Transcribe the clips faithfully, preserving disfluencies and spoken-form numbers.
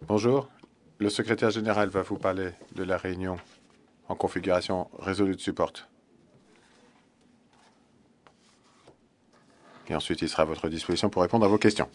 Bonjour, le secrétaire général va vous parler de la réunion en configuration Resolute Support. Et ensuite, il sera à votre disposition pour répondre à vos questions.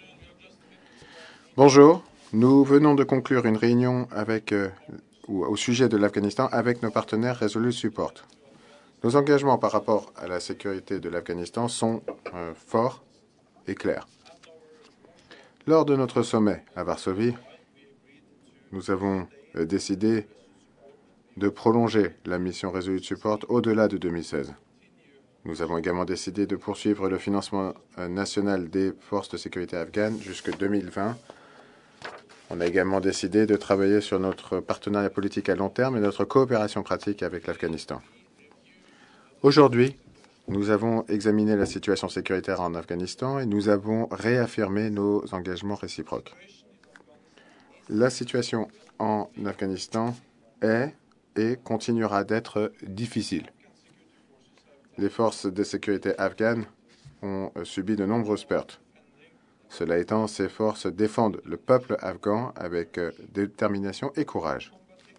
Bonjour, nous venons de conclure une réunion avec, euh, au sujet de l'Afghanistan avec nos partenaires Resolute Support. Nos engagements par rapport à la sécurité de l'Afghanistan sont euh, forts et clairs. Lors de notre sommet à Varsovie, nous avons euh, décidé de prolonger la mission Resolute Support au-delà de deux mille seize. Nous avons également décidé de poursuivre le financement national des forces de sécurité afghanes jusqu'en deux mille vingt. On a également décidé de travailler sur notre partenariat politique à long terme et notre coopération pratique avec l'Afghanistan. Aujourd'hui, nous avons examiné la situation sécuritaire en Afghanistan et nous avons réaffirmé nos engagements réciproques. La situation en Afghanistan est et continuera d'être difficile. Les forces de sécurité afghanes ont subi de nombreuses pertes. Cela étant, ces forces défendent le peuple afghan avec détermination et courage.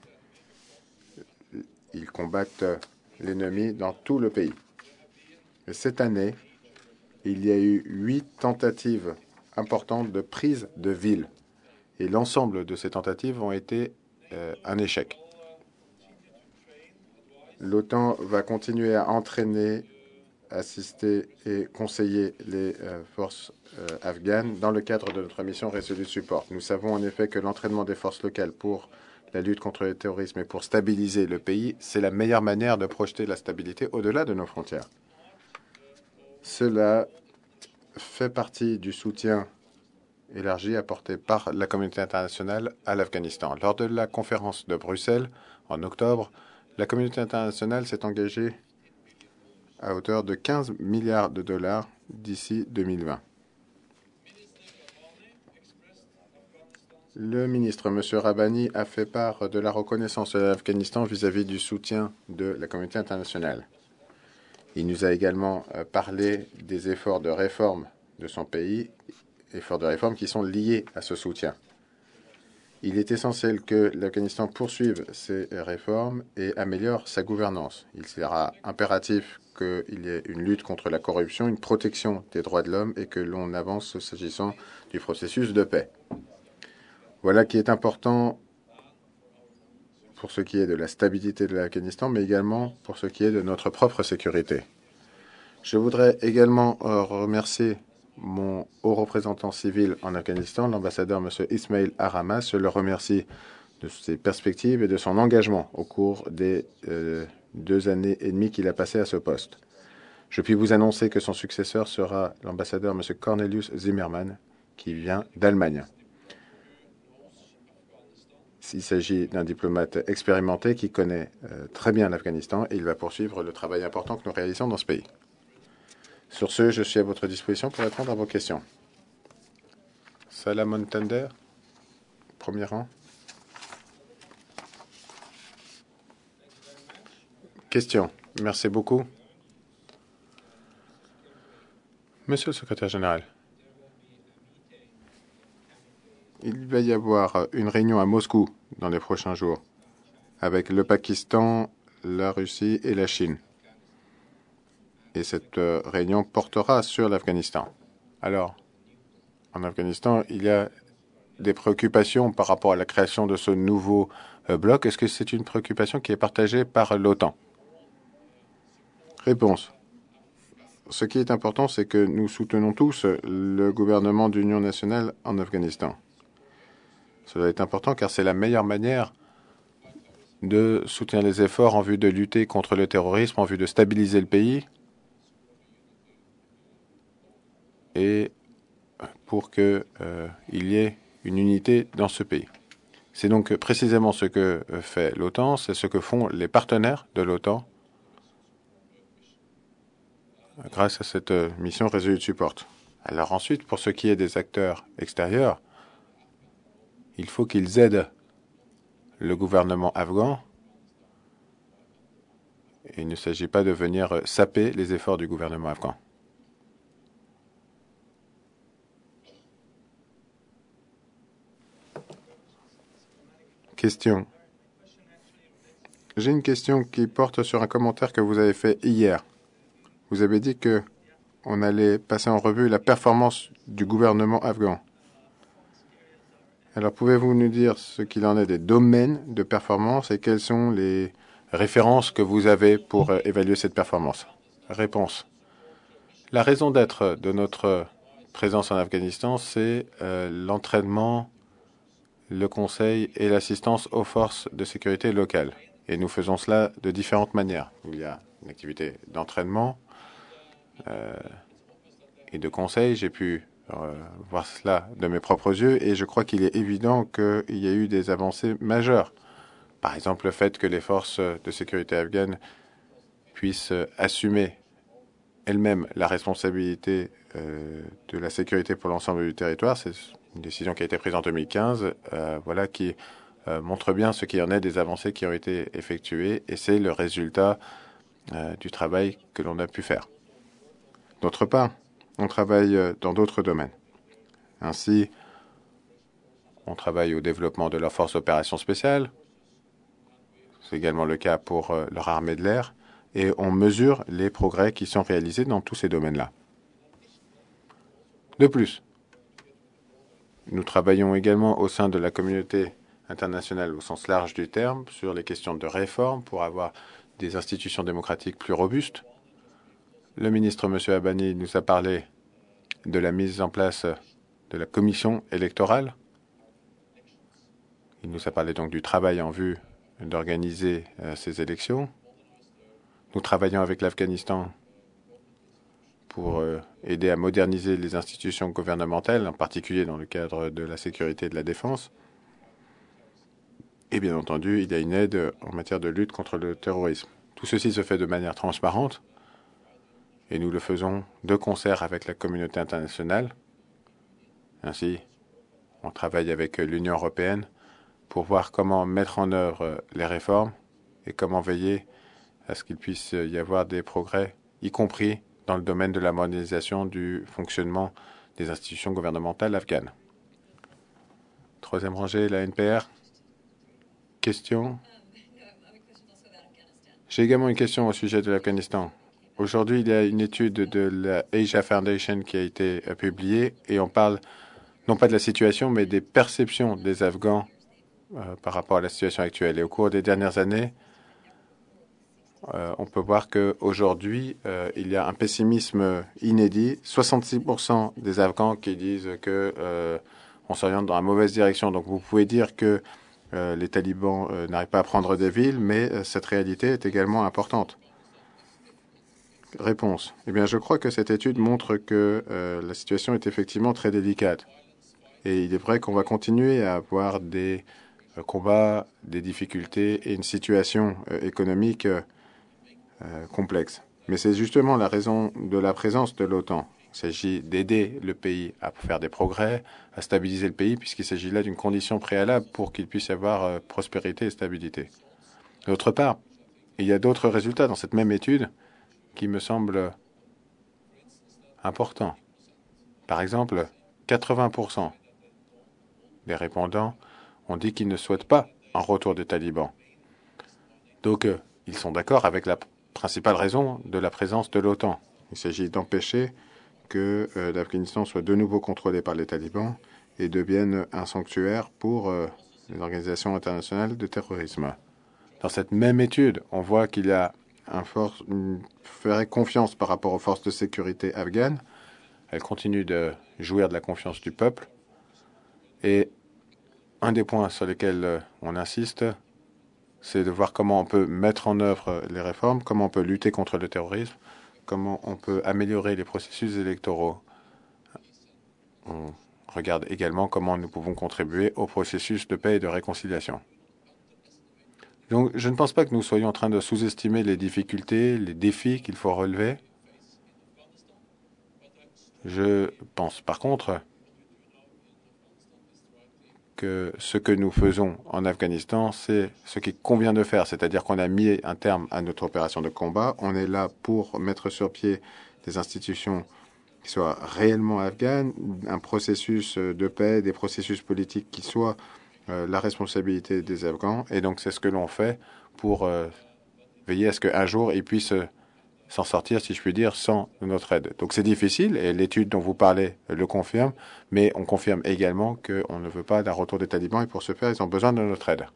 Ils combattent l'ennemi dans tout le pays. Et cette année, il y a eu huit tentatives importantes de prise de ville. Et l'ensemble de ces tentatives ont été euh, un échec. L'OTAN va continuer à entraîner, assister et conseiller les euh, forces euh, afghanes dans le cadre de notre mission Resolute Support. Nous savons en effet que l'entraînement des forces locales pour la lutte contre le terrorisme et pour stabiliser le pays, c'est la meilleure manière de projeter la stabilité au-delà de nos frontières. Cela fait partie du soutien élargi apporté par la communauté internationale à l'Afghanistan. Lors de la conférence de Bruxelles en octobre, la communauté internationale s'est engagée à hauteur de quinze milliards de dollars d'ici deux mille vingt. Le ministre, M. Rabbani, a fait part de la reconnaissance de l'Afghanistan vis-à-vis du soutien de la communauté internationale. Il nous a également parlé des efforts de réforme de son pays, efforts de réforme qui sont liés à ce soutien. Il est essentiel que l'Afghanistan poursuive ces réformes et améliore sa gouvernance. Il sera impératif qu'il y ait une lutte contre la corruption, une protection des droits de l'homme et que l'on avance s'agissant du processus de paix. Voilà qui est important pour ce qui est de la stabilité de l'Afghanistan, mais également pour ce qui est de notre propre sécurité. Je voudrais également remercier mon haut représentant civil en Afghanistan, l'ambassadeur M. Ismail Aramas. Je le remercie de ses perspectives et de son engagement au cours des euh, deux années et demie qu'il a passé à ce poste. Je puis vous annoncer que son successeur sera l'ambassadeur M. Cornelius Zimmermann, qui vient d'Allemagne. Il s'agit d'un diplomate expérimenté qui connaît euh, très bien l'Afghanistan et il va poursuivre le travail important que nous réalisons dans ce pays. Sur ce, je suis à votre disposition pour répondre à vos questions. Salamon Tender, premier rang. Question. Merci beaucoup. Monsieur le secrétaire général, il va y avoir une réunion à Moscou dans les prochains jours avec le Pakistan, la Russie et la Chine. Et cette réunion portera sur l'Afghanistan. Alors, en Afghanistan, il y a des préoccupations par rapport à la création de ce nouveau bloc. Est-ce que c'est une préoccupation qui est partagée par l'OTAN? Réponse. Ce qui est important, c'est que nous soutenons tous le gouvernement d'union nationale en Afghanistan. Cela est important car c'est la meilleure manière de soutenir les efforts en vue de lutter contre le terrorisme, en vue de stabiliser le pays et pour qu'il euh, y ait une unité dans ce pays. C'est donc précisément ce que fait l'OTAN, c'est ce que font les partenaires de l'OTAN grâce à cette mission Resolute Support. Alors ensuite, pour ce qui est des acteurs extérieurs, il faut qu'ils aident le gouvernement afghan. Et il ne s'agit pas de venir saper les efforts du gouvernement afghan. Question. J'ai une question qui porte sur un commentaire que vous avez fait hier. Vous avez dit que on allait passer en revue la performance du gouvernement afghan. Alors, pouvez-vous nous dire ce qu'il en est des domaines de performance et quelles sont les références que vous avez pour euh, évaluer cette performance? Réponse. La raison d'être de notre présence en Afghanistan, c'est euh, l'entraînement, le conseil et l'assistance aux forces de sécurité locales. Et nous faisons cela de différentes manières. Il y a une activité d'entraînement euh, et de conseil. J'ai pu euh, voir cela de mes propres yeux et je crois qu'il est évident qu'il y a eu des avancées majeures. Par exemple, le fait que les forces de sécurité afghanes puissent assumer elles-mêmes la responsabilité euh, de la sécurité pour l'ensemble du territoire. C'est une décision qui a été prise en deux mille quinze, euh, voilà, qui euh, montre bien ce qu'il y en est des avancées qui ont été effectuées et c'est le résultat euh, du travail que l'on a pu faire. D'autre part, on travaille dans d'autres domaines. Ainsi, on travaille au développement de leur force d'opération spéciale. C'est également le cas pour euh, leur armée de l'air. Et on mesure les progrès qui sont réalisés dans tous ces domaines-là. De plus, nous travaillons également au sein de la communauté internationale au sens large du terme sur les questions de réforme pour avoir des institutions démocratiques plus robustes. Le ministre, M. Abani, nous a parlé de la mise en place de la commission électorale. Il nous a parlé donc du travail en vue d'organiser euh, ces élections. Nous travaillons avec l'Afghanistan pour euh, aider à moderniser les institutions gouvernementales, en particulier dans le cadre de la sécurité et de la défense. Et bien entendu, il y a une aide en matière de lutte contre le terrorisme. Tout ceci se fait de manière transparente et nous le faisons de concert avec la communauté internationale. Ainsi, on travaille avec l'Union européenne pour voir comment mettre en œuvre les réformes et comment veiller à ce qu'il puisse y avoir des progrès, y compris dans le domaine de la modernisation du fonctionnement des institutions gouvernementales afghanes. Troisième rangée, la N P R. Question. J'ai également une question au sujet de l'Afghanistan. Aujourd'hui, il y a une étude de la Asia Foundation qui a été publiée et on parle non pas de la situation, mais des perceptions des Afghans euh, par rapport à la situation actuelle. Et au cours des dernières années, Euh, on peut voir qu'aujourd'hui, euh, il y a un pessimisme inédit. soixante-six pour cent des Afghans qui disent que euh, on s'oriente dans la mauvaise direction. Donc vous pouvez dire que euh, les talibans euh, n'arrivent pas à prendre des villes, mais euh, cette réalité est également importante. Réponse. Eh bien, je crois que cette étude montre que euh, la situation est effectivement très délicate. Et il est vrai qu'on va continuer à avoir des euh, combats, des difficultés et une situation euh, économique euh, Euh, complexe. Mais c'est justement la raison de la présence de l'OTAN. Il s'agit d'aider le pays à faire des progrès, à stabiliser le pays, puisqu'il s'agit là d'une condition préalable pour qu'il puisse y avoir euh, prospérité et stabilité. D'autre part, il y a d'autres résultats dans cette même étude qui me semblent importants. Par exemple, quatre-vingts pour cent des répondants ont dit qu'ils ne souhaitent pas un retour des talibans. Donc, euh, ils sont d'accord avec la principale raison de la présence de l'OTAN. Il s'agit d'empêcher que euh, l'Afghanistan soit de nouveau contrôlé par les talibans et devienne un sanctuaire pour euh, les organisations internationales de terrorisme. Dans cette même étude, on voit qu'il y a un force, une vraie confiance par rapport aux forces de sécurité afghanes. Elles continuent de jouir de la confiance du peuple. Et un des points sur lesquels euh, on insiste, c'est de voir comment on peut mettre en œuvre les réformes, comment on peut lutter contre le terrorisme, comment on peut améliorer les processus électoraux. On regarde également comment nous pouvons contribuer au processus de paix et de réconciliation. Donc, je ne pense pas que nous soyons en train de sous-estimer les difficultés, les défis qu'il faut relever. Je pense par contre que ce que nous faisons en Afghanistan, c'est ce qu'il convient de faire, c'est-à-dire qu'on a mis un terme à notre opération de combat. On est là pour mettre sur pied des institutions qui soient réellement afghanes, un processus de paix, des processus politiques qui soient euh, la responsabilité des Afghans. Et donc, c'est ce que l'on fait pour euh, veiller à ce qu'un jour, ils puissent euh, s'en sortir, si je puis dire, sans notre aide. Donc, c'est difficile, et l'étude dont vous parlez le confirme, mais on confirme également qu'on ne veut pas d'un retour des talibans, et pour ce faire, ils ont besoin de notre aide.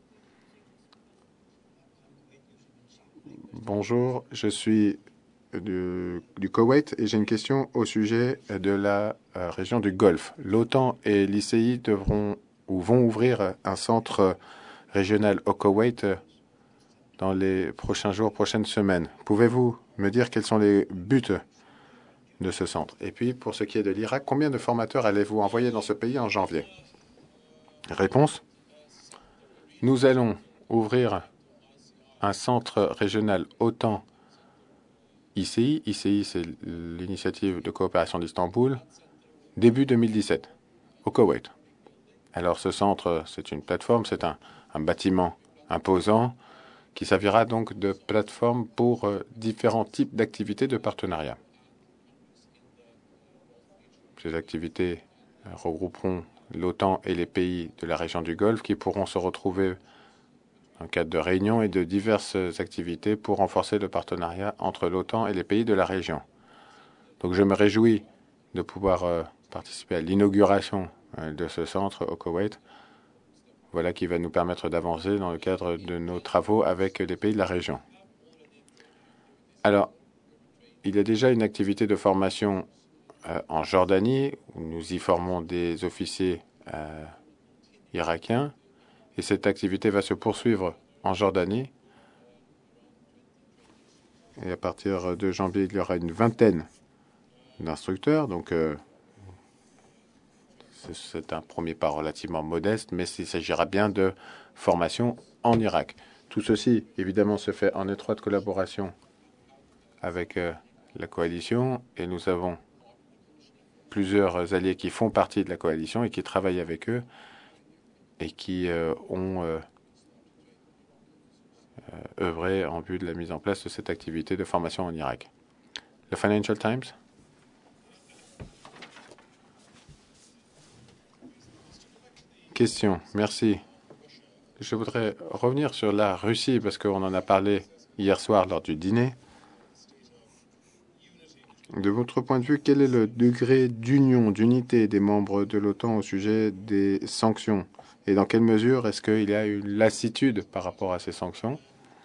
Bonjour, je suis du, du Koweït et j'ai une question au sujet de la euh, région du Golfe. L'OTAN et l'I C I devront ou vont ouvrir un centre régional au Koweït dans les prochains jours, prochaines semaines. Pouvez-vous me dire quels sont les buts de ce centre? Et puis, pour ce qui est de l'Irak, combien de formateurs allez-vous envoyer dans ce pays en janvier? Réponse. Nous allons ouvrir un centre régional OTAN I C I. I C I, c'est l'initiative de coopération d'Istanbul, début deux mille dix-sept, au Koweït. Alors, ce centre, c'est une plateforme, c'est un, un bâtiment imposant qui servira donc de plateforme pour euh, différents types d'activités de partenariat. Ces activités euh, regrouperont l'OTAN et les pays de la région du Golfe qui pourront se retrouver dans le cadre de réunions et de diverses activités pour renforcer le partenariat entre l'OTAN et les pays de la région. Donc je me réjouis de pouvoir euh, participer à l'inauguration euh, de ce centre au Koweït. Voilà qui va nous permettre d'avancer dans le cadre de nos travaux avec les pays de la région. Alors, il y a déjà une activité de formation euh, en Jordanie, où nous y formons des officiers euh, irakiens. Et cette activité va se poursuivre en Jordanie. Et à partir de janvier, il y aura une vingtaine d'instructeurs. Donc, euh, c'est un premier pas relativement modeste, mais il s'agira bien de formation en Irak. Tout ceci, évidemment, se fait en étroite collaboration avec euh, la coalition. Et nous avons plusieurs alliés qui font partie de la coalition et qui travaillent avec eux et qui euh, ont euh, euh, œuvré en vue de la mise en place de cette activité de formation en Irak. Le Financial Times. Question. Merci. Je voudrais revenir sur la Russie parce qu'on en a parlé hier soir lors du dîner. De votre point de vue, quel est le degré d'union, d'unité des membres de l'OTAN au sujet des sanctions? Et dans quelle mesure est-ce qu'il y a une lassitude par rapport à ces sanctions?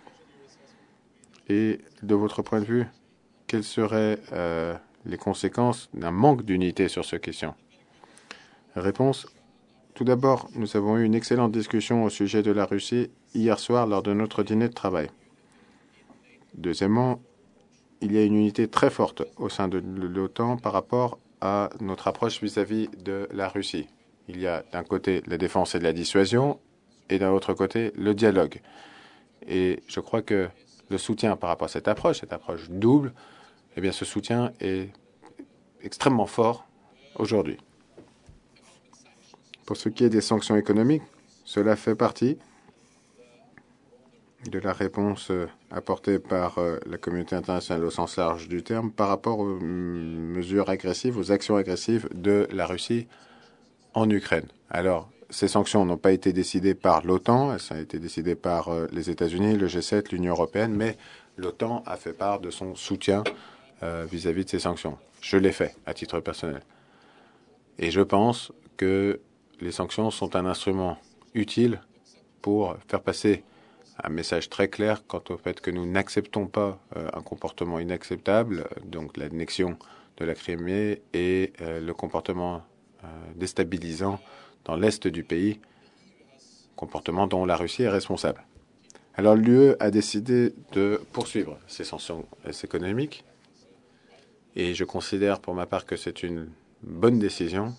Et de votre point de vue, quelles seraient euh, les conséquences d'un manque d'unité sur cette question? Réponse. Tout d'abord, nous avons eu une excellente discussion au sujet de la Russie hier soir lors de notre dîner de travail. Deuxièmement, il y a une unité très forte au sein de l'OTAN par rapport à notre approche vis-à-vis de la Russie. Il y a d'un côté la défense et la dissuasion et d'un autre côté le dialogue. Et je crois que le soutien par rapport à cette approche, cette approche double, eh bien ce soutien est extrêmement fort aujourd'hui. Pour ce qui est des sanctions économiques, cela fait partie de la réponse apportée par la communauté internationale au sens large du terme par rapport aux mesures agressives, aux actions agressives de la Russie en Ukraine. Alors, ces sanctions n'ont pas été décidées par l'OTAN, elles ont été décidées par les États-Unis, le G sept, l'Union européenne, mais l'OTAN a fait part de son soutien euh, vis-à-vis de ces sanctions. Je l'ai fait à titre personnel. Et je pense que les sanctions sont un instrument utile pour faire passer un message très clair quant au fait que nous n'acceptons pas euh, un comportement inacceptable, donc l'annexion de la Crimée et euh, le comportement euh, déstabilisant dans l'est du pays, comportement dont la Russie est responsable. Alors l'U E a décidé de poursuivre ces sanctions économiques et je considère pour ma part que c'est une bonne décision.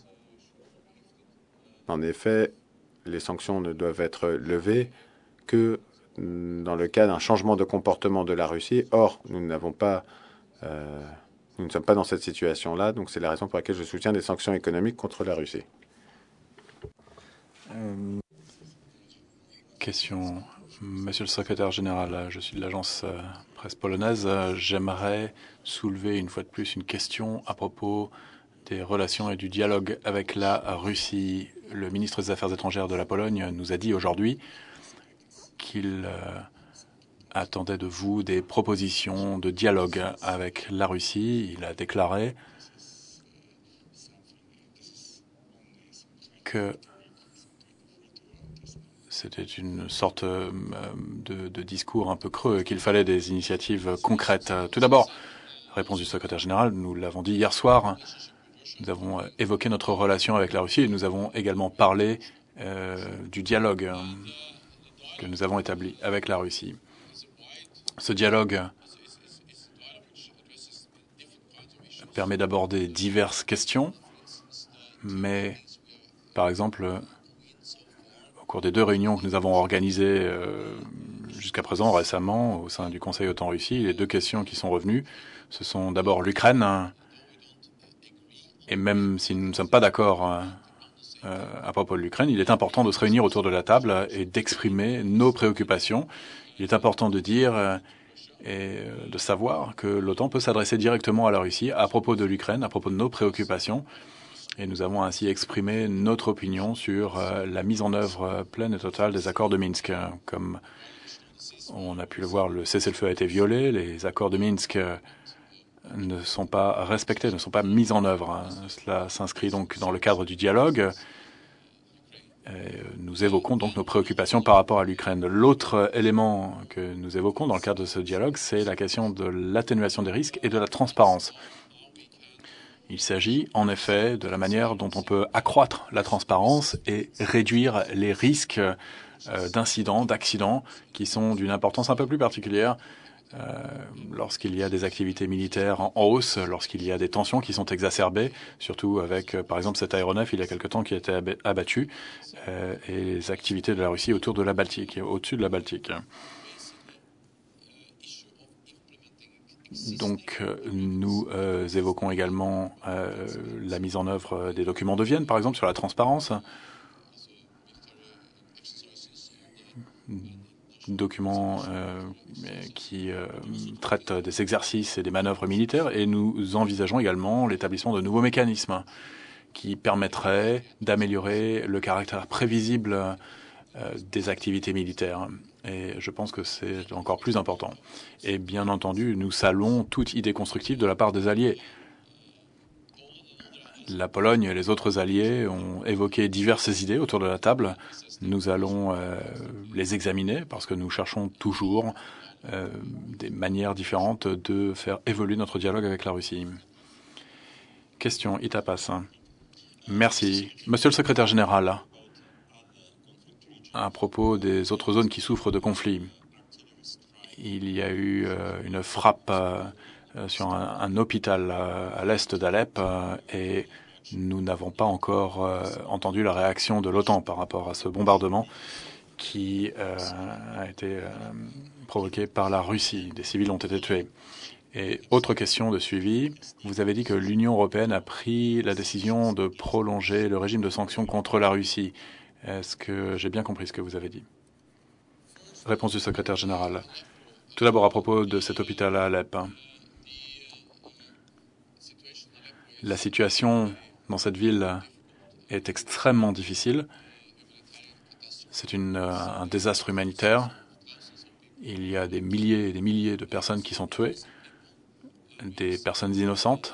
En effet, les sanctions ne doivent être levées que dans le cas d'un changement de comportement de la Russie. Or, nous n'avons pas, euh, nous ne sommes pas dans cette situation-là, donc c'est la raison pour laquelle je soutiens des sanctions économiques contre la Russie. Euh... Question. Monsieur le secrétaire général, je suis de l'agence euh, presse polonaise. J'aimerais soulever une fois de plus une question à propos des relations et du dialogue avec la Russie. Le ministre des Affaires étrangères de la Pologne nous a dit aujourd'hui qu'il euh, attendait de vous des propositions de dialogue avec la Russie. Il a déclaré que c'était une sorte euh, de, de discours un peu creux, qu'il fallait des initiatives concrètes. Tout d'abord, réponse du secrétaire général, nous l'avons dit hier soir, nous avons évoqué notre relation avec la Russie et nous avons également parlé euh, du dialogue euh, que nous avons établi avec la Russie. Ce dialogue permet d'aborder diverses questions, mais par exemple, au cours des deux réunions que nous avons organisées euh, jusqu'à présent, récemment, au sein du Conseil OTAN-Russie, les deux questions qui sont revenues, ce sont d'abord l'Ukraine, et même si nous ne sommes pas d'accord euh, à propos de l'Ukraine, il est important de se réunir autour de la table et d'exprimer nos préoccupations. Il est important de dire euh, et de savoir que l'OTAN peut s'adresser directement à la Russie à propos de l'Ukraine, à propos de nos préoccupations. Et nous avons ainsi exprimé notre opinion sur euh, la mise en œuvre euh, pleine et totale des accords de Minsk. Comme on a pu le voir, le cessez-le-feu a été violé, les accords de Minsk euh, ne sont pas respectés, ne sont pas mis en œuvre. Cela s'inscrit donc dans le cadre du dialogue. Et nous évoquons donc nos préoccupations par rapport à l'Ukraine. L'autre élément que nous évoquons dans le cadre de ce dialogue, c'est la question de l'atténuation des risques et de la transparence. Il s'agit en effet de la manière dont on peut accroître la transparence et réduire les risques euh, d'incidents, d'accidents qui sont d'une importance un peu plus particulière euh, lorsqu'il y a des activités militaires en hausse, lorsqu'il y a des tensions qui sont exacerbées, surtout avec, euh, par exemple, cet aéronef il y a quelque temps qui a été abattu, euh, et les activités de la Russie autour de la Baltique, au-dessus de la Baltique. Donc, nous euh, évoquons également euh, la mise en œuvre des documents de Vienne, par exemple, sur la transparence. Documents euh, qui euh, traitent des exercices et des manœuvres militaires. Et nous envisageons également l'établissement de nouveaux mécanismes qui permettraient d'améliorer le caractère prévisible euh, des activités militaires. Et je pense que c'est encore plus important. Et bien entendu, nous saluons toute idée constructive de la part des alliés. La Pologne et les autres alliés ont évoqué diverses idées autour de la table. Nous allons euh, les examiner parce que nous cherchons toujours euh, des manières différentes de faire évoluer notre dialogue avec la Russie. Question, Itapas. Merci. Monsieur le secrétaire général, à propos des autres zones qui souffrent de conflits, il y a eu euh, une frappe euh, sur un, un hôpital euh, à l'est d'Alep euh, et nous n'avons pas encore euh, entendu la réaction de l'OTAN par rapport à ce bombardement qui euh, a été euh, provoqué par la Russie. Des civils ont été tués. Et autre question de suivi, vous avez dit que l'Union européenne a pris la décision de prolonger le régime de sanctions contre la Russie. Est-ce que j'ai bien compris ce que vous avez dit? Réponse du secrétaire général. Tout d'abord, à propos de cet hôpital à Alep. La situation dans cette ville est extrêmement difficile. C'est une, un désastre humanitaire. Il y a des milliers et des milliers de personnes qui sont tuées, des personnes innocentes.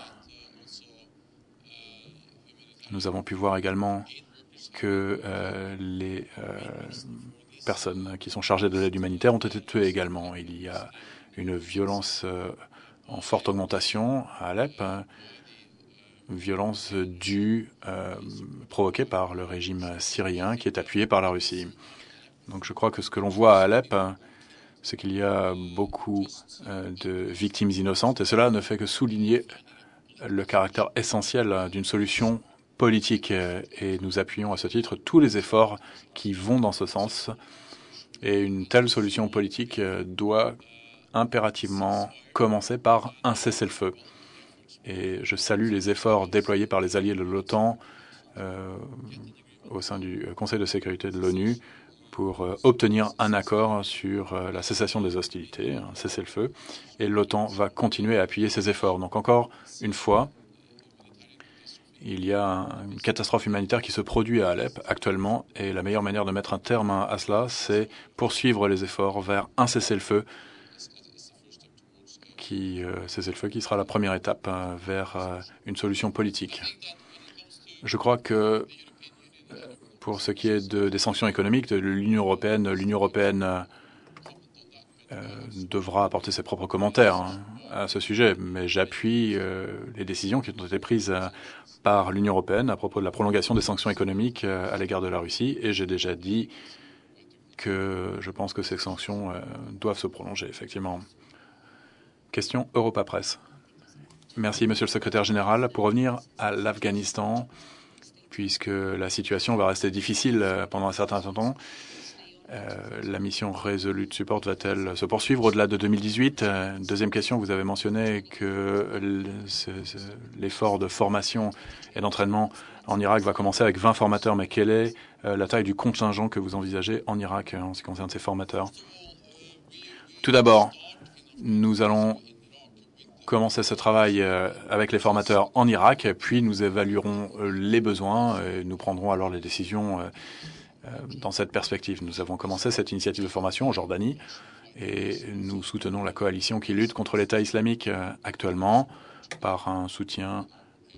Nous avons pu voir également que euh, les euh, personnes qui sont chargées de l'aide humanitaire ont été tuées également. Il y a une violence euh, en forte augmentation à Alep, hein, violence due, euh, provoquée par le régime syrien qui est appuyé par la Russie. Donc je crois que ce que l'on voit à Alep, hein, c'est qu'il y a beaucoup euh, de victimes innocentes et cela ne fait que souligner le caractère essentiel d'une solution politique et nous appuyons à ce titre tous les efforts qui vont dans ce sens. Et une telle solution politique doit impérativement commencer par un cessez-le-feu. Et je salue les efforts déployés par les alliés de l'OTAN euh, au sein du Conseil de sécurité de l'ONU pour euh, obtenir un accord sur euh, la cessation des hostilités, un cessez-le-feu. Et l'OTAN va continuer à appuyer ces efforts. Donc encore une fois, Il y a une catastrophe humanitaire qui se produit à Alep actuellement et la meilleure manière de mettre un terme à cela, c'est poursuivre les efforts vers un cessez-le-feu qui, euh, cessez-le-feu qui sera la première étape euh, vers euh, une solution politique. Je crois que pour ce qui est de, des sanctions économiques de l'Union européenne, l'Union européenne euh, euh, devra apporter ses propres commentaires hein, à ce sujet, mais j'appuie euh, les décisions qui ont été prises euh, par l'Union européenne à propos de la prolongation des sanctions économiques euh, à l'égard de la Russie, et j'ai déjà dit que je pense que ces sanctions euh, doivent se prolonger, effectivement. Question Europa Presse. Merci, Monsieur le Secrétaire général. Pour revenir à l'Afghanistan, puisque la situation va rester difficile euh, pendant un certain temps, Euh, la mission Resolute Support va-t-elle se poursuivre au-delà de deux mille dix-huit? euh, Deuxième question, vous avez mentionné que l'effort de formation et d'entraînement en Irak va commencer avec vingt formateurs, mais quelle est euh, la taille du contingent que vous envisagez en Irak en ce qui concerne ces formateurs? Tout d'abord, nous allons commencer ce travail euh, avec les formateurs en Irak, puis nous évaluerons euh, les besoins et nous prendrons alors les décisions euh, dans cette perspective. Nous avons commencé cette initiative de formation en Jordanie et nous soutenons la coalition qui lutte contre l'État islamique actuellement par un soutien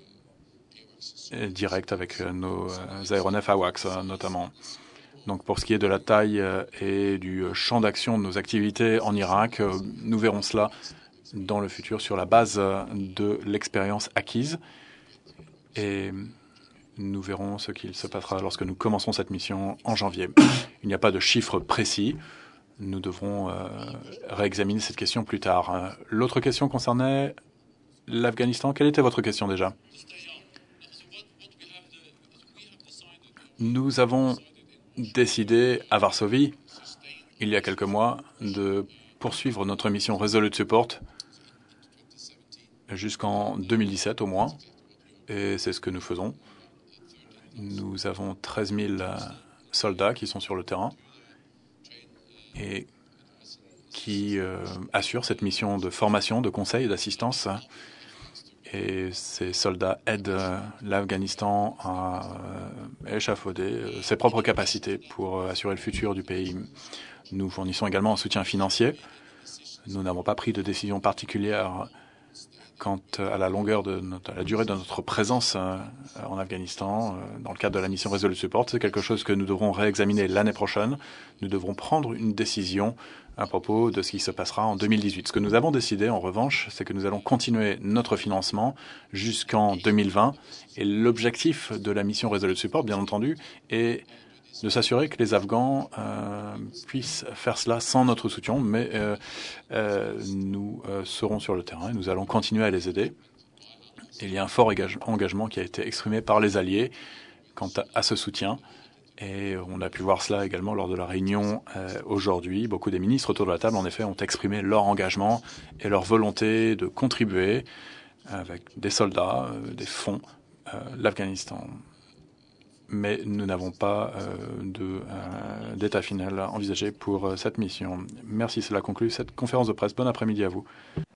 direct avec nos aéronefs AWACS notamment. Donc pour ce qui est de la taille et du champ d'action de nos activités en Irak, nous verrons cela dans le futur sur la base de l'expérience acquise et nous verrons ce qu'il se passera lorsque nous commencerons cette mission en janvier. Il n'y a pas de chiffre précis. Nous devrons euh, réexaminer cette question plus tard. L'autre question concernait l'Afghanistan. Quelle était votre question déjà? Nous avons décidé à Varsovie, il y a quelques mois, de poursuivre notre mission Resolute Support jusqu'en deux mille dix-sept au moins. Et c'est ce que nous faisons. Nous avons treize mille soldats qui sont sur le terrain et qui euh, assurent cette mission de formation, de conseil et d'assistance. Et ces soldats aident euh, l'Afghanistan à euh, échafauder euh, ses propres capacités pour euh, assurer le futur du pays. Nous fournissons également un soutien financier. Nous n'avons pas pris de décision particulière quant à la longueur de notre, à la durée de notre présence euh, en Afghanistan euh, dans le cadre de la mission Resolute Support. C'est quelque chose que nous devrons réexaminer l'année prochaine. Nous devrons prendre une décision à propos de ce qui se passera en deux mille dix-huit. Ce que nous avons décidé, en revanche, c'est que nous allons continuer notre financement jusqu'en deux mille vingt. Et l'objectif de la mission Resolute Support, bien entendu, est de s'assurer que les Afghans euh, puissent faire cela sans notre soutien, mais euh, euh, nous euh, serons sur le terrain et nous allons continuer à les aider. Il y a un fort engagement qui a été exprimé par les alliés quant à, à ce soutien. Et on a pu voir cela également lors de la réunion euh, aujourd'hui. Beaucoup des ministres autour de la table, en effet, ont exprimé leur engagement et leur volonté de contribuer avec des soldats, euh, des fonds, euh, l'Afghanistan. Mais nous n'avons pas euh, de, euh, d'état final envisagé pour euh, cette mission. Merci, cela conclut cette conférence de presse. Bon après-midi à vous.